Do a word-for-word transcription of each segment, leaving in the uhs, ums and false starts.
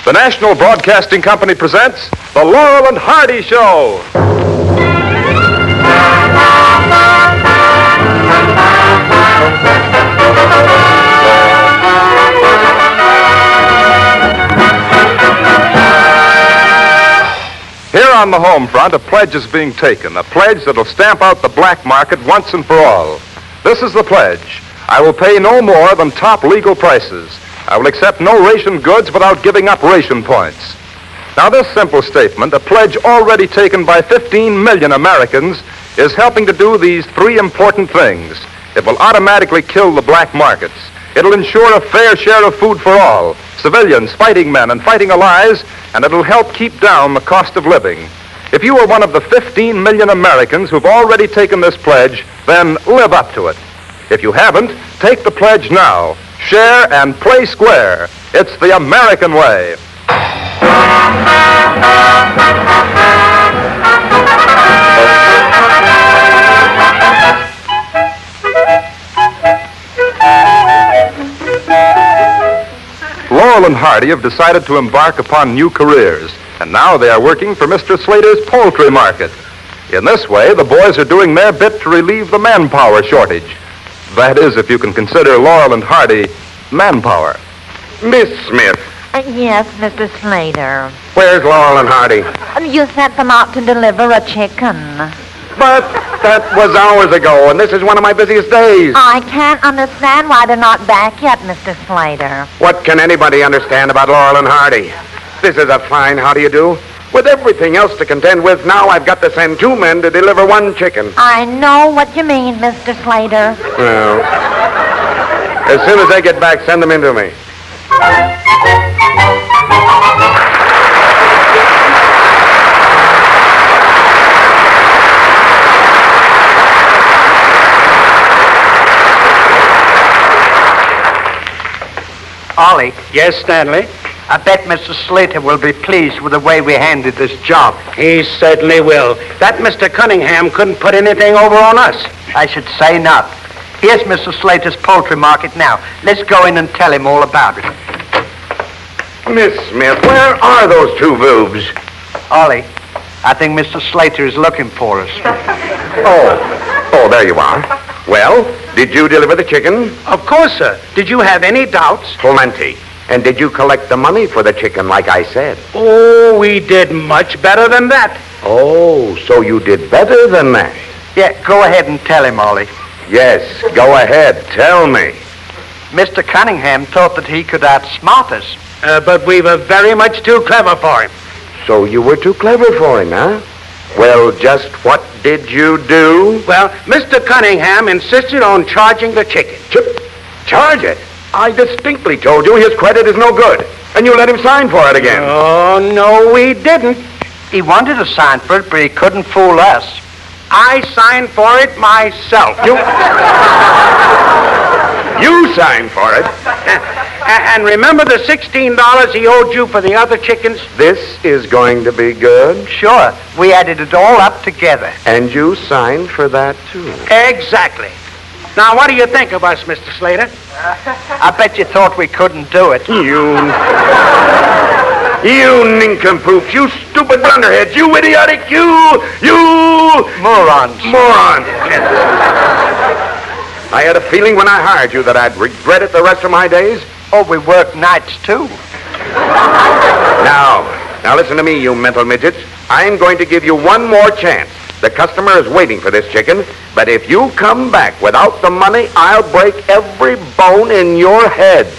The National Broadcasting Company presents The Laurel and Hardy Show. Here on the home front, a pledge is being taken, a pledge that'll stamp out the black market once and for all. This is the pledge. I will pay no more than top legal prices. I will accept no ration goods without giving up ration points. Now, this simple statement, a pledge already taken by fifteen million Americans, is helping to do these three important things. It will automatically kill the black markets. It'll ensure a fair share of food for all, civilians, fighting men, and fighting allies, and it'll help keep down the cost of living. If you are one of the fifteen million Americans who've already taken this pledge, then live up to it. If you haven't, take the pledge now. Share and play square. It's the American way. Laurel and Hardy have decided to embark upon new careers, and now they are working for Mister Slater's poultry market. In this way, the boys are doing their bit to relieve the manpower shortage. That is, if you can consider Laurel and Hardy manpower. Miss Smith. Uh, yes, Mister Slater. Where's Laurel and Hardy? Um, you sent them out to deliver a chicken. But that was hours ago, and this is one of my busiest days. I can't understand why they're not back yet, Mister Slater. What can anybody understand about Laurel and Hardy? This is a fine how do you do. With everything else to contend with, now I've got to send two men to deliver one chicken. I know what you mean, Mister Slater. Well, as soon as they get back, send them in to me. Ollie. Yes, Stanley? I bet Mister Slater will be pleased with the way we handled this job. He certainly will. That Mister Cunningham couldn't put anything over on us. I should say not. Here's Mister Slater's poultry market now. Let's go in and tell him all about it. Miss Smith, where are those two boobs? Ollie, I think Mister Slater is looking for us. Oh, oh, there you are. Well, did you deliver the chicken? Of course, sir. Did you have any doubts? Plenty. And did you collect the money for the chicken like I said? Oh, we did much better than that. Oh, so you did better than that? Yeah, go ahead and tell him, Ollie. Yes, go ahead. Tell me. Mister Cunningham thought that he could outsmart us. Uh, but we were very much too clever for him. So you were too clever for him, huh? Well, just what did you do? Well, Mister Cunningham insisted on charging the chicken. Ch- charge it? I distinctly told you his credit is no good, and you let him sign for it again. Oh, no, we didn't. He wanted to sign for it, but he couldn't fool us. I signed for it myself. You... you signed for it? And remember the sixteen dollars he owed you for the other chickens? This is going to be good. Sure. We added it all up together. And you signed for that, too. Exactly. Now, what do you think of us, Mister Slater? I bet you thought we couldn't do it. You... You nincompoops, you stupid blunderheads, you idiotic, you... You... Morons. Morons. I had a feeling when I hired you that I'd regret it the rest of my days. Oh, we work nights, too. Now, now listen to me, you mental midgets. I'm going to give you one more chance. The customer is waiting for this chicken, but if you come back without the money, I'll break every bone in your heads.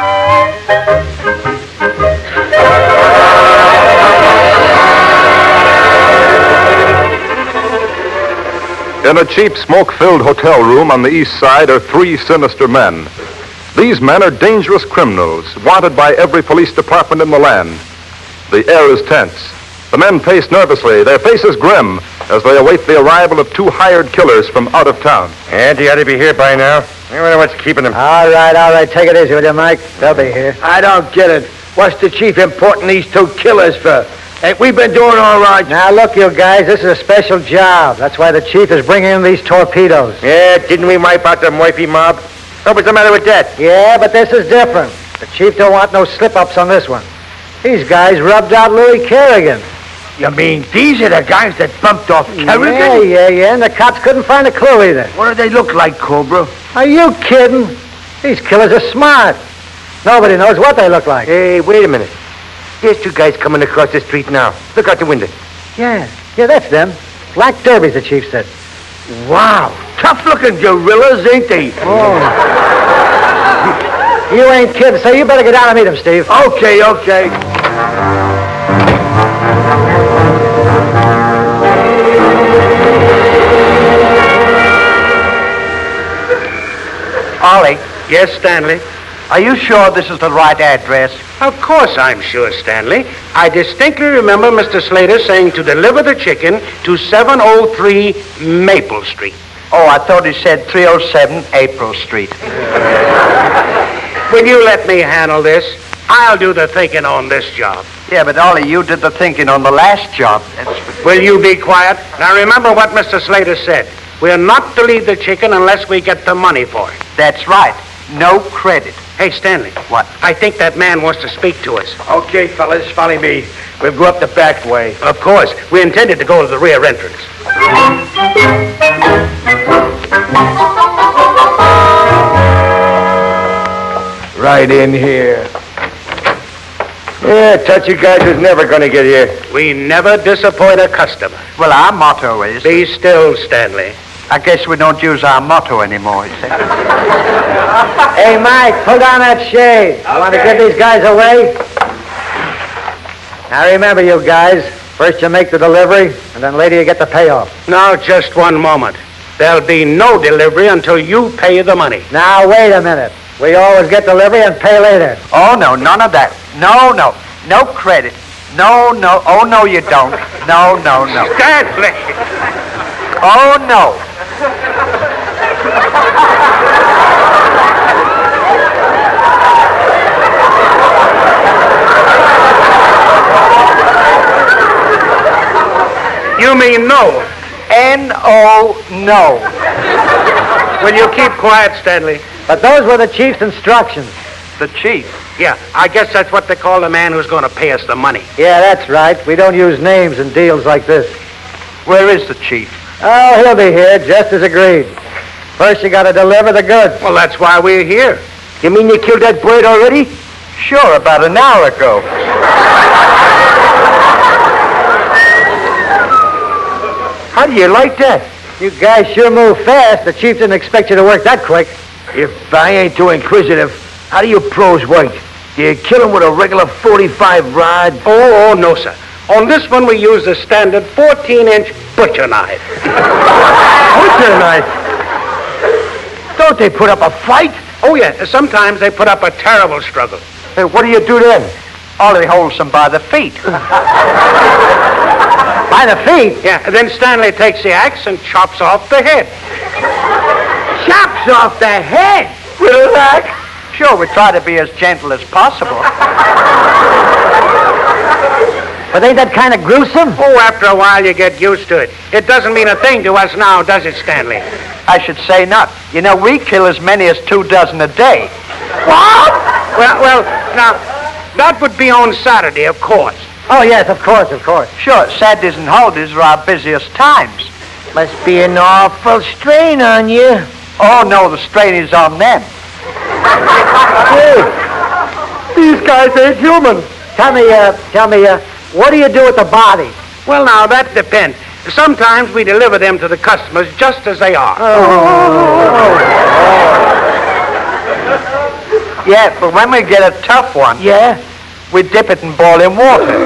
In a cheap, smoke-filled hotel room on the east side are three sinister men. These men are dangerous criminals, wanted by every police department in the land. The air is tense. The men pace nervously, their faces grim, as they await the arrival of two hired killers from out of town. Auntie ought to be here by now. I wonder what's keeping them. All right, all right. Take it easy with you, Mike. They'll be here. I don't get it. What's the chief importing these two killers for? Ain't we been doing all right? Now, look, you guys, this is a special job. That's why the chief is bringing in these torpedoes. Yeah, didn't we wipe out the Murphy mob? What was the matter with that? Yeah, but this is different. The chief don't want no slip-ups on this one. These guys rubbed out Louis Kerrigan. You mean these are the guys that bumped off Kerrigan? Yeah, yeah, yeah, and the cops couldn't find a clue either. What do they look like, Cobra? Are you kidding? These killers are smart. Nobody knows what they look like. Hey, wait a minute. There's two guys coming across the street now. Look out the window. Yeah, yeah, that's them. Black derbies, the chief said. Wow, tough-looking gorillas, ain't they? Oh. You ain't kidding, so you better get down and meet them, Steve. Okay, okay. Ollie, Yes, Stanley? are you sure this is the right address? Of course I'm sure, Stanley. I distinctly remember Mister Slater saying to deliver the chicken to seven oh three Maple Street. Oh, I thought he said three oh seven April Street. Will you let me handle this? I'll do the thinking on this job. Yeah, but Ollie, you did the thinking on the last job. That's... Will you be quiet? Now remember what Mister Slater said. We're not to leave the chicken unless we get the money for it. That's right. No credit. Hey, Stanley. What? I think that man wants to speak to us. Okay, fellas, follow me. We'll go up the back way. Of course. We intended to go to the rear entrance. Right in here. Yeah, touchy guys was never going to get here. We never disappoint a customer. Well, our motto is... Be still, Stanley. I guess we don't use our motto anymore, you see. Hey, Mike, pull down that shade. You want to get these guys away? Now, remember, you guys, first you make the delivery, and then later you get the payoff. Now, just one moment. There'll be no delivery until you pay the money. Now, wait a minute. We always get delivery and pay later. Oh, no, none of that. No, no. No credit. No, no. Oh, no, you don't. No, no, no. Stanley! Oh, no. You mean no? N O no. Will you keep quiet, Stanley? But those were the chief's instructions. The chief. Yeah, I guess that's what they call the man who's going to pay us the money. Yeah, that's right. We don't use names in deals like this. Where is the chief? Oh, he'll be here, just as agreed. First, you got to deliver the goods. Well, that's why we're here. You mean you killed that bird already? Sure, about an hour ago. How do you like that? You guys sure move fast. The chief didn't expect you to work that quick. If I ain't too inquisitive, how do you pros work? Do you kill him with a regular forty-five rod? Oh, oh, no, sir. On this one, we use the standard fourteen-inch butcher knife. Butcher knife? Don't they put up a fight? Oh, yeah. Sometimes they put up a terrible struggle. Hey, what do you do then? Ollie holds them by the feet. By the feet? Yeah, and then Stanley takes the axe and chops off the head. Chops off the head? With an axe? Sure, we try to be as gentle as possible. But ain't that kind of gruesome? Oh, after a while you get used to it. It doesn't mean a thing to us now, does it, Stanley? I should say not. You know, we kill as many as two dozen a day. What? Well, well, now, that would be on Saturday, of course. Oh, yes, of course, of course. Sure, Saturdays and holidays are our busiest times. Must be an awful strain on you. Oh, no, the strain is on them. Hey, these guys ain't human. Tell me, uh, tell me, uh, what do you do with the body? Well, now, that depends. Sometimes we deliver them to the customers just as they are. Yeah, but when we get a tough one, Yeah? we dip it in boiling water.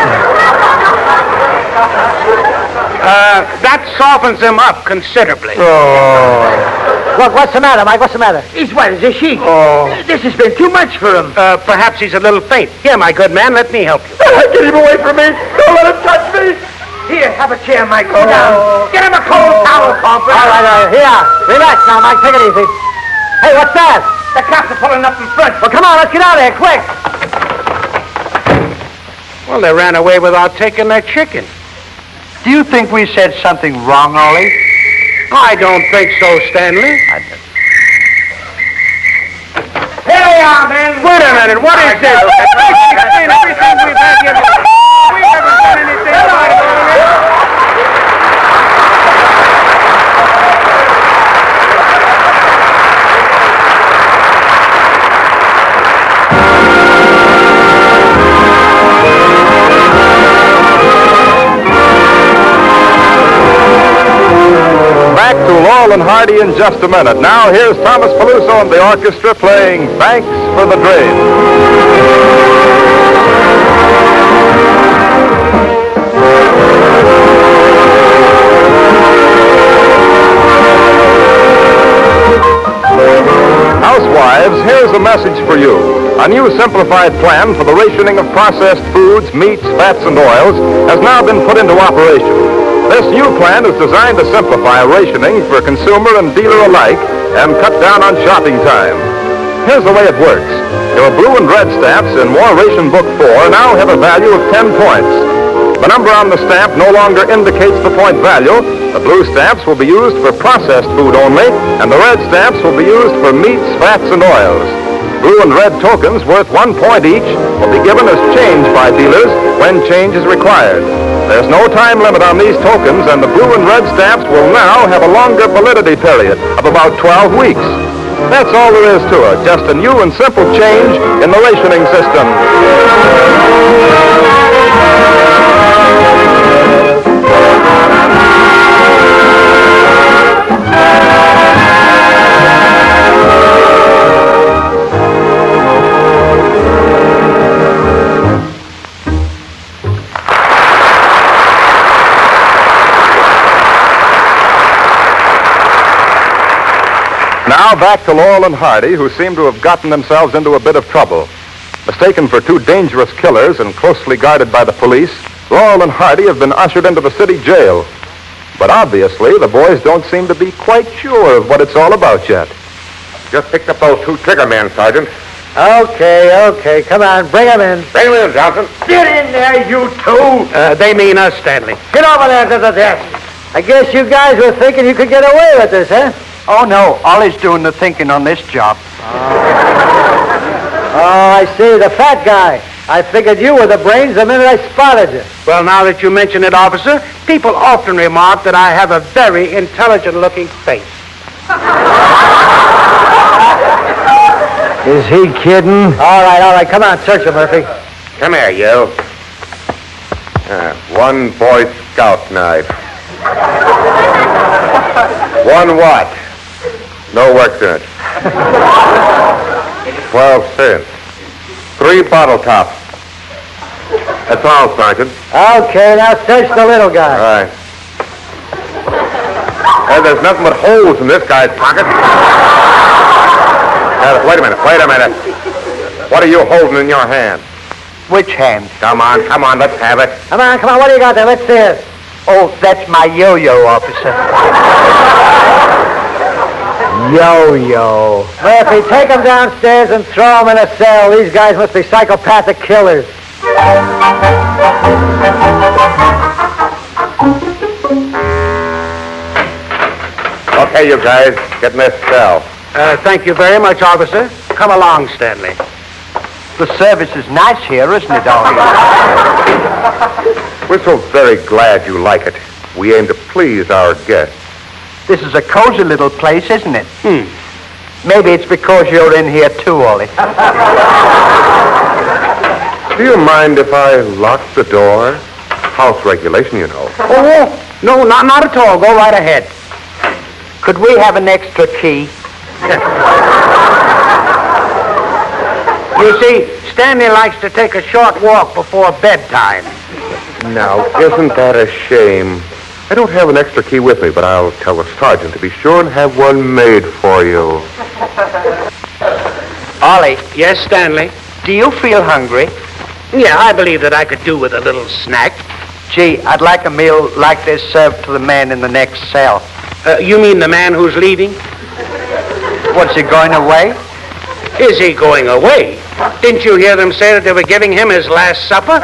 Uh, that softens them up considerably. Look, what's the matter, Mike? What's the matter? He's white as a sheet. Oh. This has been too much for him. Uh, perhaps he's a little faint. Here, my good man, let me help you. Get him away from me. Don't let him touch me. Here, have a chair, Mike. Go down. Get him a cold towel, Crawford. All right, all right, here. Relax now, Mike. Take it easy. Hey, what's that? The cops are pulling up in front. Well, come on, let's get out of here, quick. Well, they ran away without taking their chicken. Do you think we said something wrong, Ollie? I don't think so, Stanley. Hey! on, then. Wait a minute. What is this? Explain everything we've had here. We haven't done anything about it. Back to Laurel and Hardy in just a minute. Now here's Thomas Peluso and the orchestra playing Thanks for the Dream. Housewives, here's a message for you. A new simplified plan for the rationing of processed foods, meats, fats, and oils has now been put into operation. This new plan is designed to simplify rationing for consumer and dealer alike and cut down on shopping time. Here's the way it works. Your blue and red stamps in More Ration Book four now have a value of ten points. The number on the stamp no longer indicates the point value. The blue stamps will be used for processed food only, and the red stamps will be used for meats, fats, and oils. Blue and red tokens worth one point each will be given as change by dealers when change is required. There's no time limit on these tokens, and the blue and red stamps will now have a longer validity period of about twelve weeks. That's all there is to it, just a new and simple change in the rationing system. Now back to Laurel and Hardy, who seem to have gotten themselves into a bit of trouble. Mistaken for two dangerous killers and closely guarded by the police, Laurel and Hardy have been ushered into the city jail. But obviously, the boys don't seem to be quite sure of what it's all about yet. Just picked up those two trigger men, Sergeant. Okay, okay. Come on, bring them in. Bring them in, Johnson. Get in there, you two. Uh, they mean us, Stanley. Get over there to the desk. I guess you guys were thinking you could get away with this, huh? Oh, no. Ollie's doing the thinking on this job. Oh, I see. The fat guy. I figured you were the brains the minute I spotted you. Well, now that you mention it, officer, people often remark that I have a very intelligent-looking face. Is he kidding? All right, all right. Come on, search him, Murphy. Come here, you. Uh, one Boy Scout knife. One what? No work in it. Twelve cents. Three bottle tops. That's all, Sergeant. Okay, now search the little All guy. right. Hey, there's nothing but holes in this guy's pocket. Now, wait a minute, wait a minute. What are you holding in your hand? Which hand? Come on, come on, let's have it. Come on, come on. What do you got there? Let's see it. Oh, that's my yo-yo, officer. Yo-yo. Murphy, take him downstairs and throw him in a cell. These guys must be psychopathic killers. Okay, you guys, get in this cell. Uh, thank you very much, officer. Come along, Stanley. The service is nice here, isn't it, Ollie? We're so very glad you like it. We aim to please our guests. This is a cozy little place, isn't it? Hmm. Maybe it's because you're in here too, Ollie. Do you mind if I lock the door? House regulation, you know. Oh, no, not, not at all. Go right ahead. Could we have an extra key? You see, Stanley likes to take a short walk before bedtime. Now, isn't that a shame? I don't have an extra key with me, but I'll tell the sergeant to be sure and have one made for you. Ollie, Yes, Stanley? do you feel hungry? Yeah, I believe that I could do with a little snack. Gee, I'd like a meal like this served to the man in the next cell. Uh, you mean the man who's leaving? What's he going away? Is he going away? Didn't you hear them say that they were giving him his last supper?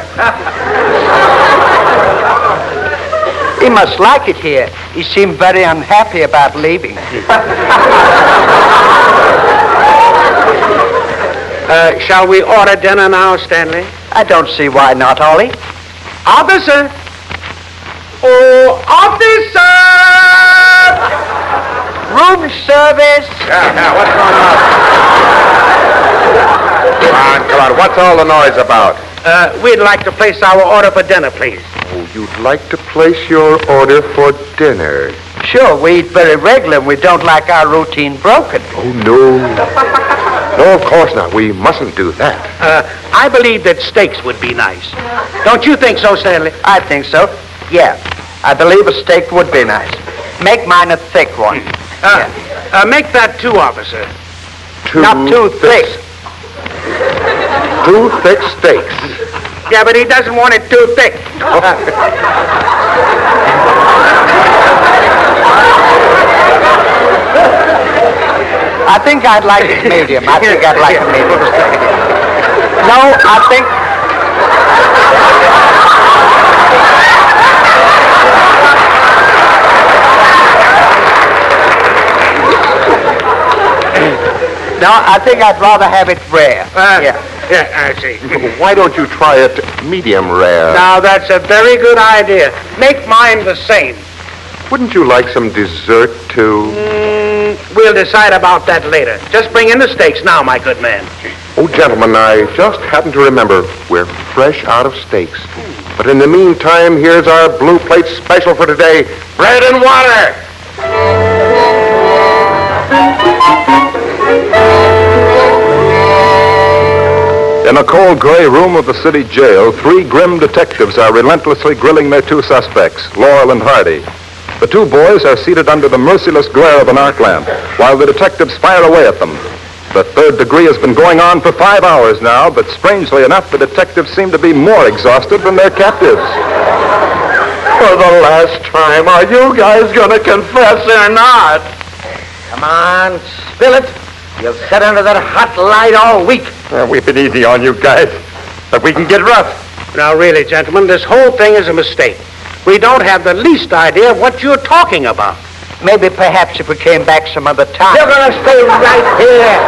He must like it here. He seemed very unhappy about leaving. Uh, shall we order dinner now, Stanley? I don't see why not, Ollie. Officer! Oh, officer! Room service. Yeah, yeah, what's going on? Come on, come on. What's all the noise about? Uh, we'd like to place our order for dinner, please. Oh, you'd like to place your order for dinner? Sure, we eat very regular and we don't like our routine broken. Oh, no. No, of course not. We mustn't do that. Uh, I believe that steaks would be nice. Don't you think so, Stanley? I think so. Yeah, I believe a steak would be nice. Make mine a thick one. Uh, Yeah. uh, make that two, officer. Two Not too thick. Two thick steaks. Yeah, but he doesn't want it too thick. I think I'd like it medium. I think I'd like a medium. No, I think... No, I think I'd rather have it rare. Uh, yeah. Yeah, I see. Why don't you try it medium rare? Now, that's a very good idea. Make mine the same. Wouldn't you like some dessert, too? Mm, we'll decide about that later. Just bring in the steaks now, my good man. Oh, gentlemen, I just happened to remember we're fresh out of steaks. But in the meantime, here's our Blue Plate special for today, bread and water. In a cold gray room of the city jail, three grim detectives are relentlessly grilling their two suspects, Laurel and Hardy. The two boys are seated under the merciless glare of an arc lamp, while the detectives fire away at them. The third degree has been going on for five hours now, but strangely enough, the detectives seem to be more exhausted than their captives. For the last time, are you guys going to confess or not? Come on, spill it. You'll sit under that hot light all week. Uh, we've been easy on you guys, but we can get rough. Now, really, gentlemen, this whole thing is a mistake. We don't have the least idea of what you're talking about. Maybe perhaps if we came back some other time. You're going to stay right here.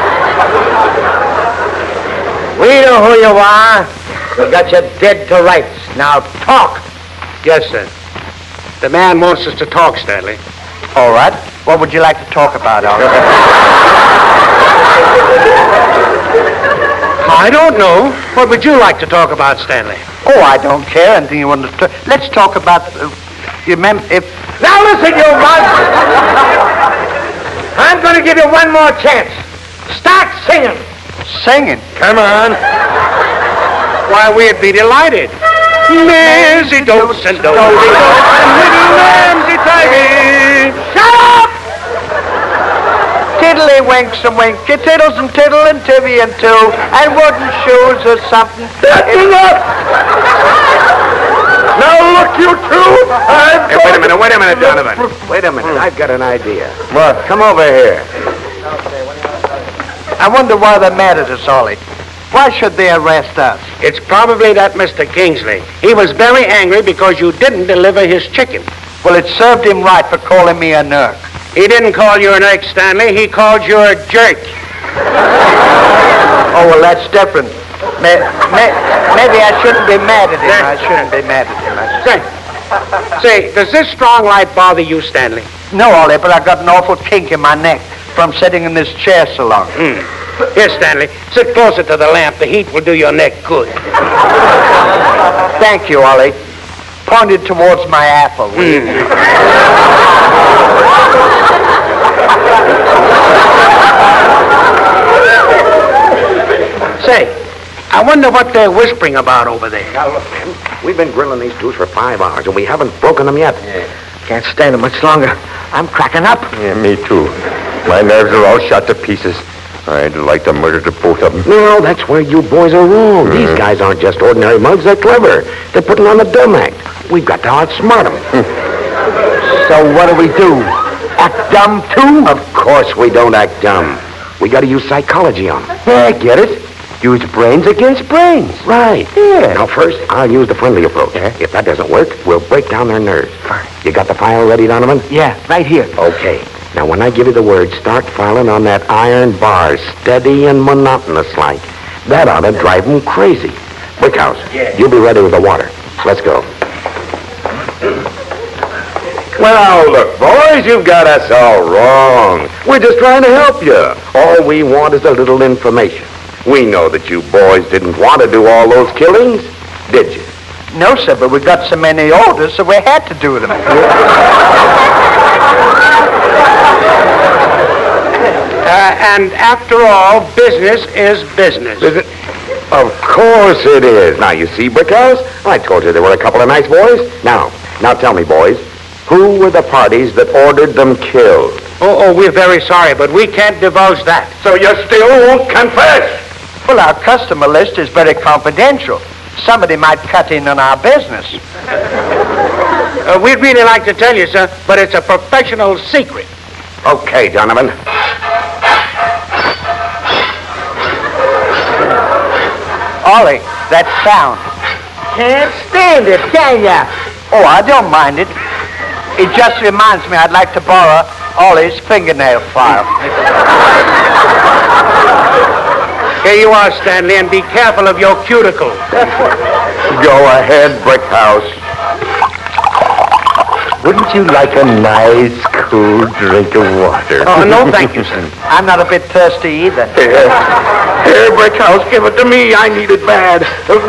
We know who you are. We got you dead to rights. Now talk. Yes, sir. The man wants us to talk, Stanley. All right. What would you like to talk about, Ollie? I don't know. What would you like to talk about, Stanley? Oh, I don't care. Anything you want to talk. Let's talk about... Uh, you remember if... Now listen, you mug. I'm going to give you one more chance. Start singing. Singing? Come on. Why, we'd be delighted. Maisie dose and dose and little lambsy tigey. Shut up! Tiddly winks and winky tiddles and tiddle and tivvy and two and wooden shoes or something. That's enough! Now look, you two! I'm Hey, wait a minute, wait a minute, Donovan. Wait a minute, I've got an idea. What? Come over here. I wonder why they're mad at us, Ollie. Why should they arrest us? It's probably that Mister Kingsley. He was very angry because you didn't deliver his chicken. Well, it served him right for calling me a nerk. He didn't call you an egg, Stanley. He called you a jerk. Oh, well, that's different. May, may, maybe I shouldn't be mad at him. I shouldn't be mad at him. I Say, say, does this strong light bother you, Stanley? No, Ollie, but I got an awful kink in my neck from sitting in this chair so long. Mm. Here, Stanley, sit closer to the lamp. The heat will do your neck good. Thank you, Ollie. Pointed towards my apple. Mm. Say, I wonder what they're whispering about over there. Now look, man, we've been grilling these dudes for five hours, and we haven't broken them yet. Yeah. Can't stand it much longer. I'm cracking up. Yeah, me too. My nerves are all shot to pieces. I'd like to murder the both of them. No, that's where you boys are wrong. Mm. These guys aren't just ordinary mugs. They're clever. They're putting on the dumb act. We've got to outsmart them. So what do we do? Act dumb, too? Of course we don't act dumb. We got to use psychology on them. Yeah, I get it. Use brains against brains. Right. Yeah. Now, first, I'll use the friendly approach. Yeah. If that doesn't work, we'll break down their nerves. You got the file ready, Donovan? Yeah, right here. Okay. Now, when I give you the word, start filing on that iron bar, steady and monotonous like. That ought to drive them crazy. Brickhouse, Yeah. you'll be ready with the water. Let's go. Well, look, boys, you've got us all wrong. We're just trying to help you. All we want is a little information. We know that you boys didn't want to do all those killings, did you? No, sir, but we got so many orders, so we had to do them. Uh, and after all, business is business. Is it? Of course it is. Now, you see, Brickhouse, I told you there were a couple of nice boys. Now, now tell me, boys, who were the parties that ordered them killed? Oh, oh, we're very sorry, but we can't divulge that. So you still won't confess? Well, our customer list is very confidential. Somebody might cut in on our business. Uh, we'd really like to tell you, sir, but it's a professional secret. Okay, Donovan. Ollie, that sound. Can't stand it, can ya? Oh, I don't mind it. It just reminds me I'd like to borrow Ollie's fingernail file. Here you are, Stanley, and be careful of your cuticle. Go ahead, Brickhouse. Wouldn't you like a nice, cool drink of water? Oh, no, thank you, sir. I'm not a bit thirsty either. Here, here, Brickhouse, give it to me. I need it bad.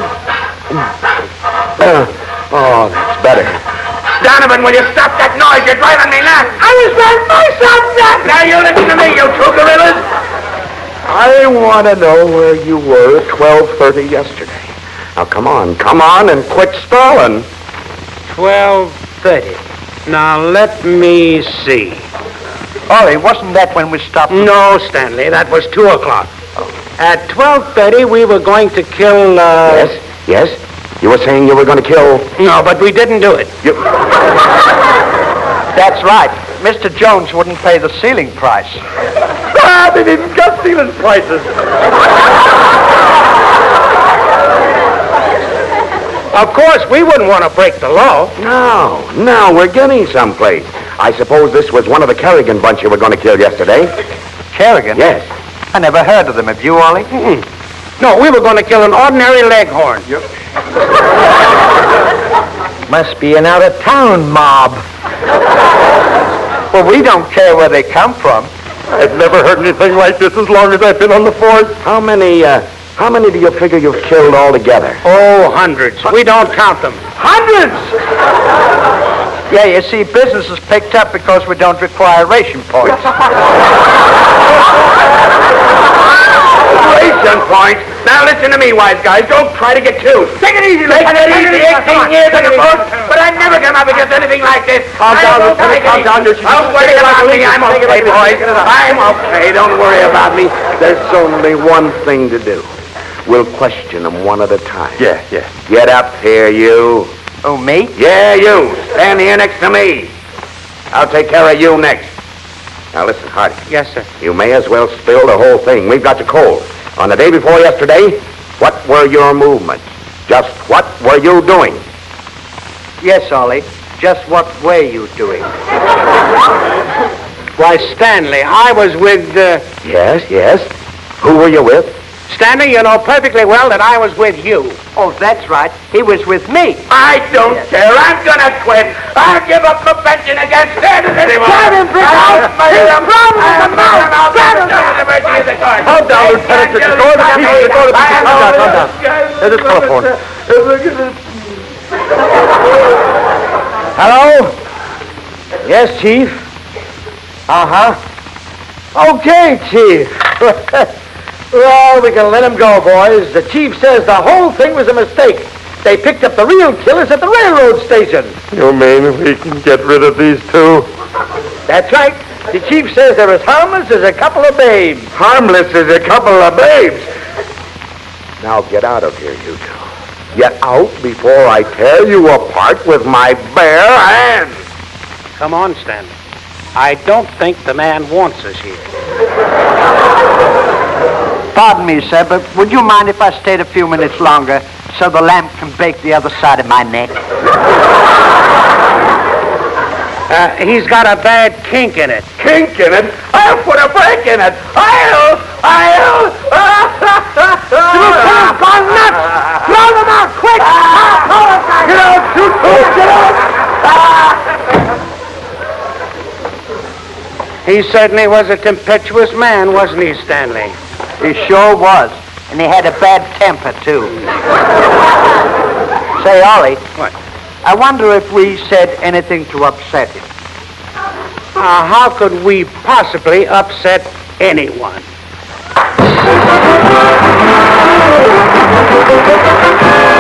Uh, oh, that's better. Donovan, will you stop that noise? You're driving me nuts. I was driving myself nuts. Now you listen to me, you two gorillas. I want to know where you were at twelve thirty yesterday. Now, come on, come on, and quit stalling. twelve thirty. Now, let me see. Ollie, wasn't that when we stopped? No, Stanley, that was two o'clock. At twelve thirty, we were going to kill, uh... Yes, yes. You were saying you were going to kill... No, but we didn't do it. You... That's right. Mister Jones wouldn't pay the ceiling price. Ah, they didn't cut ceiling prices. Of course, we wouldn't want to break the law. No, no, we're getting someplace. I suppose this was one of the Kerrigan bunch you were going to kill yesterday. Kerrigan? Yes. I never heard of them. Have you, Ollie? Mm-mm. No, we were going to kill an ordinary leghorn. Yep. Must be an out-of-town mob. Well, we don't care where they come from. I've never heard anything like this as long as I've been on the force. How many, uh, how many do you figure you've killed altogether? Oh, hundreds. We don't count them. Hundreds! Yeah, you see, business is picked up because we don't require ration points. Ration points? Now listen to me, wise guys. Don't try to get cute. Take it easy, Take it easy. eighteen years on the boat, but I never come up against anything like this. Calm down, Lieutenant. Calm down. Don't worry about me. I'm okay, boys. I'm okay. Don't worry about me. There's only one thing to do. We'll question them one at a time. Yeah, yeah. Get up here, you. Oh, me? Yeah, you. Stand here next to me. I'll take care of you next. Now listen, Hardy. Yes, sir. You may as well spill the whole thing. We've got you cold. On the day before yesterday, what were your movements? Just what were you doing? Yes, Ollie. Just what were you doing? Why, Stanley, I was with, uh... Yes, yes. Who were you with? Stanley, you know perfectly well that I was with you. Oh, that's right. He was with me. I don't care. I'm gonna quit. I'll give up the pension against standing anymore. Grab him, Brickhouse. He's a problem in the mouth. Grab him. Calm down, Lieutenant. It's the door to the people. The door to the people. Calm down, calm down. There's a telephone. Hello? Yes, Chief? Uh-huh. Okay, Chief. Well, we can let him go, boys. The chief says the whole thing was a mistake. They picked up the real killers at the railroad station. You mean we can get rid of these two? That's right. The chief says they're as harmless as a couple of babes. Harmless as a couple of babes. Now get out of here, you two. Get out before I tear you apart with my bare hands. Come on, Stanley. I don't think the man wants us here. Pardon me, sir, but would you mind if I stayed a few minutes longer so the lamp can bake the other side of my neck? Uh, he's got a bad kink in it. Kink in it? I'll put a break in it. I'll, I'll, Lieutenant's gone nuts! Throw them out, quick! Get out, shoot! Get out! He certainly was a tempestuous man, wasn't he, Stanley? He sure was. And he had a bad temper, too. Say, Ollie. What? I wonder if we said anything to upset him. Uh, how could we possibly upset anyone? Thank you.